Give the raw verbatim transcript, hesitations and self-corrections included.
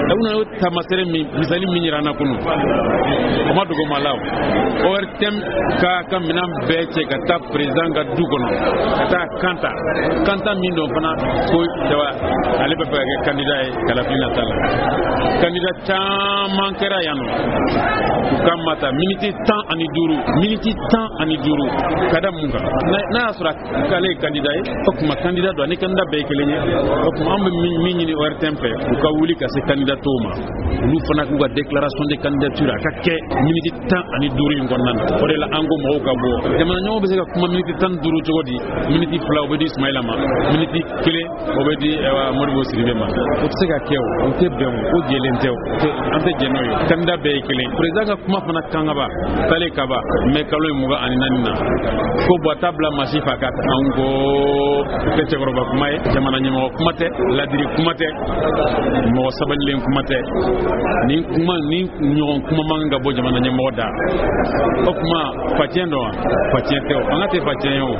una tamasere mi misali min yirana kunu o ma dogo malaw o ertem ka ka minam beche ka ta president ga du kono ka ta kanta kanta min do fana ko dawa ale be be candidat e kala fina tala candidat chaman kera yano kamata miniti tan ani duru miniti tan ani duru kada munga na asura kale candidat e o kuma candidat do ne kanda be kelenye o kuma am min ni o ertem pe ka wuli ka se candidat toma lu fana ku ga déclaration de candidature ka ke miniti tan ani duru ngonan o de la ango mo ka bo jamana nyawo be se ka kuma miniti tan duru jogodi miniti fla obedi ismaila ma miniti kile obedi ewa modibo siribe ma o se ka kew o te be o jelente o te ante jenoyo candidat be kile president ka kuma fana kanga ba tale ka ba me kalo mu ga ani nanina ko bo tabla masifa ka ango te te roba kuma e jamana nyamo kuma te ladiri kuma te mo sabanlen kuma te ni kuma ni nyon kuma manga bo jamana nyamo da o kuma patiendo patiento angate patiento